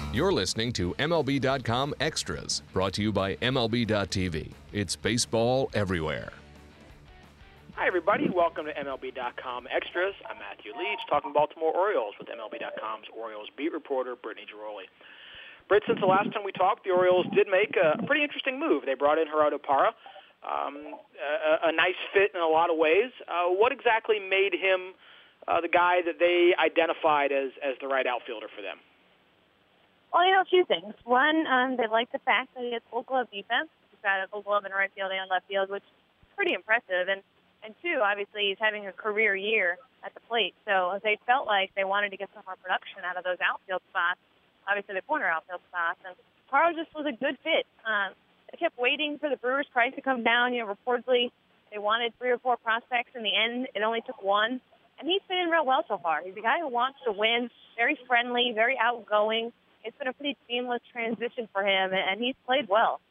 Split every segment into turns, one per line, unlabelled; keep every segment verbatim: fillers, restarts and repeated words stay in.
You're listening to M L B dot com Extras, brought to you by M L B dot T V. It's baseball everywhere.
Hi, everybody. Welcome to M L B dot com Extras. I'm Matthew Leach, talking Baltimore Orioles with M L B dot com's Orioles beat reporter, Brittany Giroli. Britt, since the last time we talked, the Orioles did make a pretty interesting move. They brought in Gerardo Parra, um, a, a nice fit in a lot of ways. Uh, what exactly made him uh, the guy that they identified as, as the right outfielder for them?
Well, you know, a few things. One, um, they like the fact that he has Gold Glove defense. He's got a Gold Glove in right field and left field, which is pretty impressive. And, and two, obviously, he's having a career year at the plate. So they felt like they wanted to get some more production out of those outfield spots, obviously the corner outfield spots. And Carl just was a good fit. Um, they kept waiting for the Brewers' price to come down. You know, reportedly, they wanted three or four prospects. In the end, it only took one. And he's fit in real well so far. He's a guy who wants to win, very friendly, very outgoing. It's been a pretty seamless transition for him, and he's played well.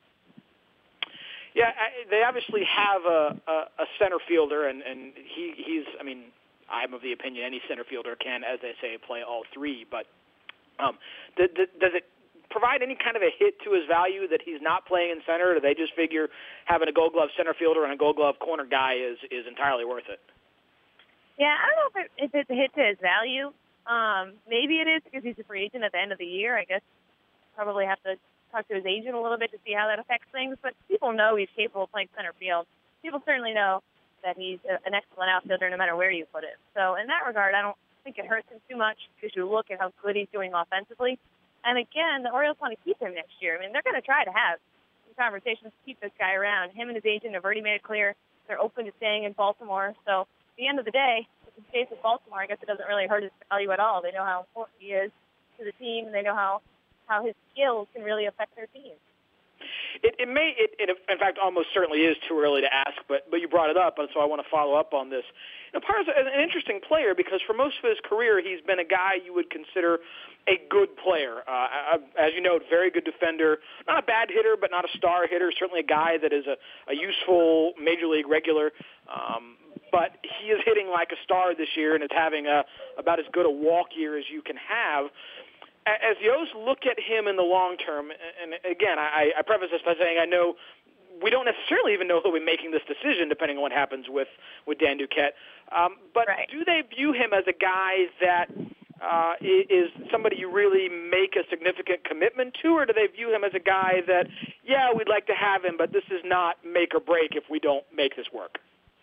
Yeah, they obviously have a, a, a center fielder, and, and he, he's, I mean, I'm of the opinion any center fielder can, as they say, play all three. But um, does, does it provide any kind of a hit to his value that he's not playing in center, or do they just figure having a Gold Glove center fielder and a Gold Glove corner guy is, is entirely worth it?
Yeah, I don't know if, it, if it's a hit to his value. Um, maybe it is because he's a free agent at the end of the year. I guess probably have to talk to his agent a little bit to see how that affects things. But people know he's capable of playing center field. People certainly know that he's a, an excellent outfielder no matter where you put him. So in that regard, I don't think it hurts him too much because you look at how good he's doing offensively. And again, the Orioles want to keep him next year. I mean, they're going to try to have some conversations to keep this guy around. Him and his agent have already made it clear they're open to staying in Baltimore. So at the end of the day, in the case of Baltimore, I guess it doesn't really hurt his value at all. They know how important he is to the team, and they know how, how his skills can really affect their team.
It, it may, it, it, in fact, almost certainly is too early to ask, but but you brought it up, and so I want to follow up on this. You know, Parra's an interesting player because for most of his career, he's been a guy you would consider a good player. Uh, as you know, very good defender, not a bad hitter, but not a star hitter. Certainly a guy that is a, a useful major league regular. Um, but he is hitting like a star this year and is having a, about as good a walk year as you can have. As the O's look at him in the long term, and again, I, I preface this by saying I know we don't necessarily even know who'll be making this decision depending on what happens with, with Dan Duquette. Um, but
right.
Do they view him as a guy that uh, is somebody you really make a significant commitment to, or do they view him as a guy that, yeah, we'd like to have him, but this is not make or break if we don't make this work?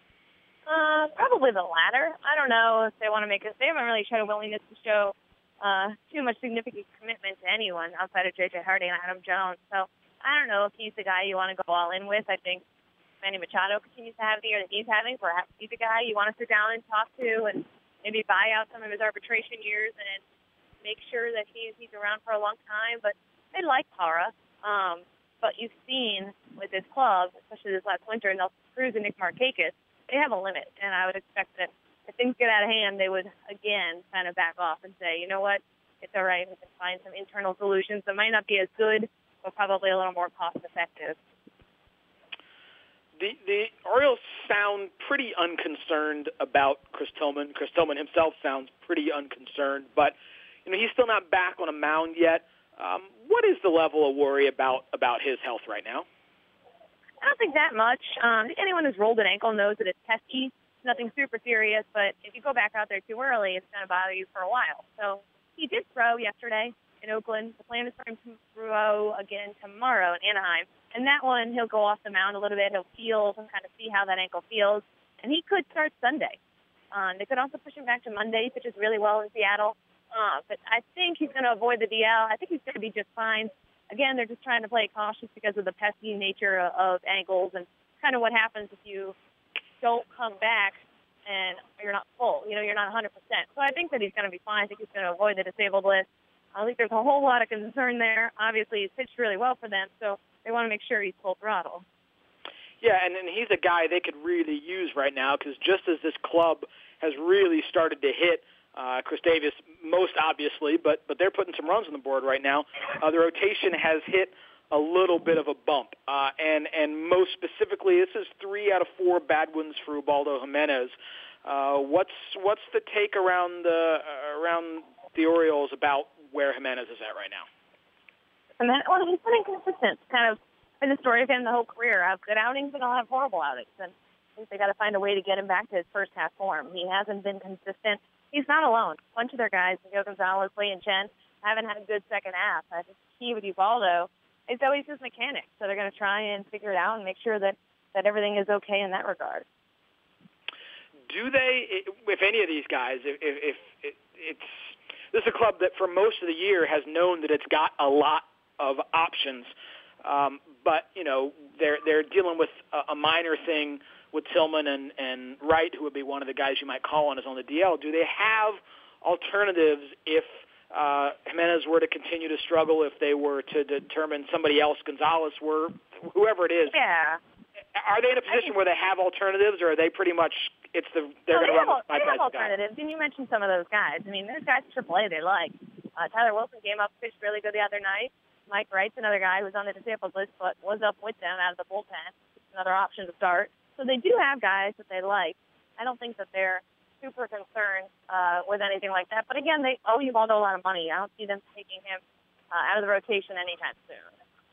Uh, probably the latter. I don't know if they want to make it. They haven't really shown a willingness to show uh, too much significant commitment to anyone outside of J J Hardy and Adam Jones. So I don't know if he's the guy you want to go all in with. I think Manny Machado continues to have the year that he's having. Perhaps he's the guy you want to sit down and talk to and maybe buy out some of his arbitration years and make sure that he's, he's around for a long time. But they like Parra. Um, but you've seen with this club, especially this last winter, and Nelson Cruz and Nick Markakis, they have a limit, and I would expect that if things get out of hand, they would, again, kind of back off and say, you know what, it's all right, we can find some internal solutions that might not be as good, but probably a little more cost-effective.
The, the Orioles sound pretty unconcerned about Chris Tillman. Chris Tillman himself sounds pretty unconcerned, but you know he's still not back on a mound yet. Um, what is the level of worry about, about his health right now?
I don't think that much. Um, anyone who's rolled an ankle knows that it's pesky. Nothing super serious, but if you go back out there too early, it's going to bother you for a while. So he did throw yesterday in Oakland. The plan is for him to throw again tomorrow in Anaheim. And that one, he'll go off the mound a little bit. He'll feel and kind of see how that ankle feels. And he could start Sunday. Um, they could also push him back to Monday. He pitches really well in Seattle. Uh, but I think he's going to avoid the D L. I think he's going to be just fine. Again, they're just trying to play cautious because of the pesky nature of ankles and kind of what happens if you don't come back and you're not full. You know, you're not one hundred percent. So I think that he's going to be fine. I think he's going to avoid the disabled list. I think there's a whole lot of concern there. Obviously, he's pitched really well for them, so they want to make sure he's full throttle.
Yeah, and, and he's a guy they could really use right now because just as this club has really started to hit Uh, Chris Davis, most obviously, but but they're putting some runs on the board right now. Uh, the rotation has hit a little bit of a bump, uh, and and most specifically, this is three out of four bad ones for Ubaldo Jimenez. Uh, what's what's the take around the uh, around the Orioles about where Jimenez is at right now?
And then, well, he's been inconsistent. Kind of been the story of him the whole career. I'll have good outings and I'll have horrible outings. And I think they got to find a way to get him back to his first half form. He hasn't been consistent. He's not alone. A bunch of their guys, Miguel Gonzalez, Lee, and Chen, haven't had a good second half. I think the key with Ubaldo is always his mechanics. So they're going to try and figure it out and make sure that, that everything is okay in that regard.
Do they, if any of these guys, if, if, if it's, this is a club that for most of the year has known that it's got a lot of options, um, but, you know, they're they're dealing with a, a minor thing with Tillman and, and Wright, who would be one of the guys you might call on as on the D L. Do they have alternatives if uh, Jimenez were to continue to struggle, if they were to determine somebody else, Gonzalez were, whoever it is?
Yeah.
Are they in a position where they have alternatives, or are they pretty much, it's the, they're
well,
going to run
have,
the five
They have
guys
alternatives, and you mentioned some of those guys. I mean, there's guys at triple A they like. Uh, Tyler Wilson came up, pitched really good the other night. Mike Wright's another guy who was on the disabled list, but was up with them out of the bullpen. Another option to start. So they do have guys that they like. I don't think that they're super concerned uh, with anything like that. But again, they owe Ubaldo a lot of money. I don't see them taking him uh, out of the rotation anytime soon.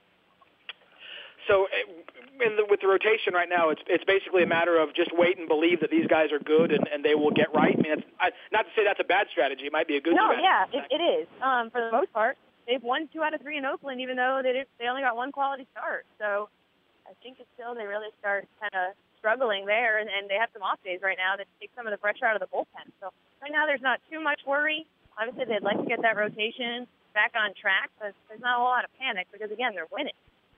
So in the, with the rotation right now, it's it's basically a matter of just wait and believe that these guys are good and, and they will get right. I mean, it's, I, not to say that's a bad strategy. It might be a good
no,
strategy.
No, yeah, it, it is. Um, for the most part, they've won two out of three in Oakland, even though they did, they only got one quality start. So I think until they really start kind of struggling there, and, and they have some off days right now that take some of the pressure out of the bullpen. So right now there's not too much worry. Obviously, they'd like to get that rotation back on track, but there's not a lot of panic because, again, they're winning.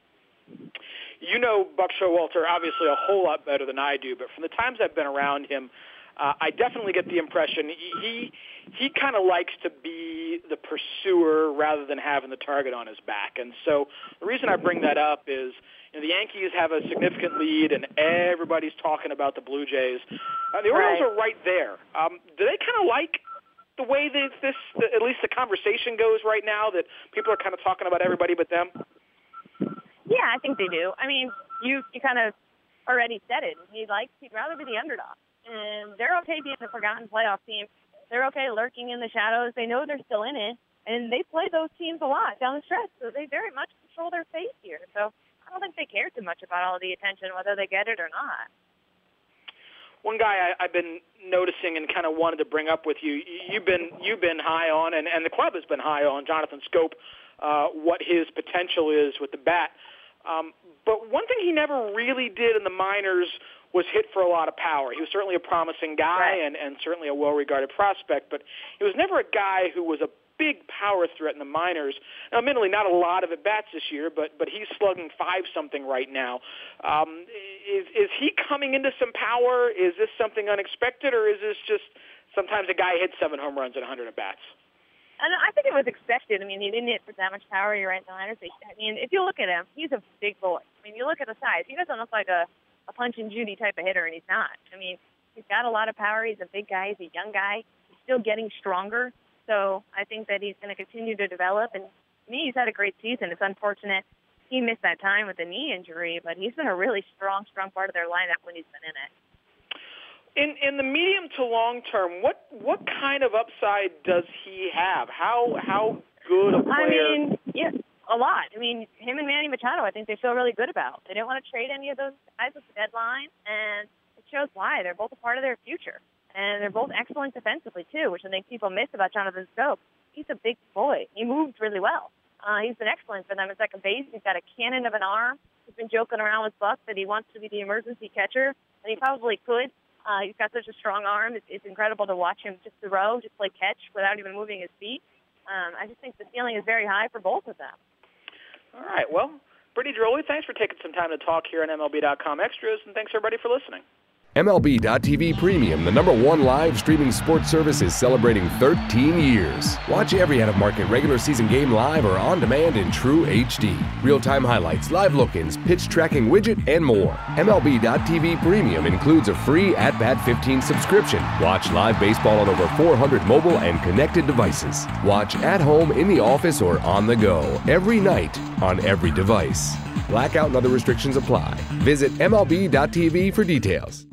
You know Buck Showalter obviously a whole lot better than I do, but from the times I've been around him, uh, I definitely get the impression he he kind of likes to be the pursuer rather than having the target on his back. And so the reason I bring that up is, you know, the Yankees have a significant lead, and everybody's talking about the Blue Jays. Uh, the Orioles
right.
are right there. Um, do they kind of like the way that this, the, at least the conversation goes right now, that people are kind of talking about everybody but them?
Yeah, I think they do. I mean, you you kind of already said it. He likes, he'd rather be the underdog. And they're okay being a forgotten playoff team. They're okay lurking in the shadows. They know they're still in it. And they play those teams a lot down the stretch, so they very much control their fate here. So I don't think they care too much about all the attention, whether they get it or not.
One guy I, I've been noticing and kind of wanted to bring up with you, you've been you've been high on, and, and the club has been high on, Jonathan Schoop, uh, what his potential is with the bat. Um, but one thing he never really did in the minors was hit for a lot of power. He was certainly a promising guy
right.
and, and certainly a well-regarded prospect, but he was never a guy who was a big power threat in the minors. Now, admittedly, not a lot of at-bats this year, but but he's slugging five-something right now. Um, is, is he coming into some power? Is this something unexpected, or is this just sometimes a guy hits seven home runs at one hundred at-bats?
And I think it was expected. I mean, he didn't hit for that much power. You're right, the minors. I mean, if you look at him, he's a big boy. I mean, you look at the size. He doesn't look like a, a Punch and Judy type of hitter, and he's not. I mean, he's got a lot of power. He's a big guy. He's a young guy. He's still getting stronger. So I think that he's going to continue to develop. And to me, he's had a great season. It's unfortunate he missed that time with a knee injury, but he's been a really strong, strong part of their lineup when he's been in it.
In in the medium to long term, what what kind of upside does he have? How how good a player?
I mean, yeah, a lot. I mean, him and Manny Machado, I think they feel really good about. They didn't want to trade any of those guys at the deadline, and it shows why. They're both a part of their future, and they're both excellent defensively too, which I think people miss about Jonathan Schoop. He's a big boy. He moves really well. Uh, he's been excellent for them at second base. He's got a cannon of an arm. He's been joking around with Buck that he wants to be the emergency catcher, and he probably could. Uh, he's got such a strong arm. It's, it's incredible to watch him just throw, just play catch without even moving his feet. Um, I just think the ceiling is very high for both of them.
All right. Well, Brittany Drolli, thanks for taking some time to talk here on M L B dot com Extras, and thanks everybody for listening.
M L B dot T V Premium, the number one live streaming sports service, is celebrating thirteen years. Watch every out-of-market regular season game live or on demand in true H D. Real-time highlights, live look-ins, pitch tracking widget, and more. M L B dot T V Premium includes a free At Bat fifteen subscription. Watch live baseball on over four hundred mobile and connected devices. Watch at home, in the office, or on the go every night on every device. Blackout and other restrictions apply. Visit M L B dot T V for details.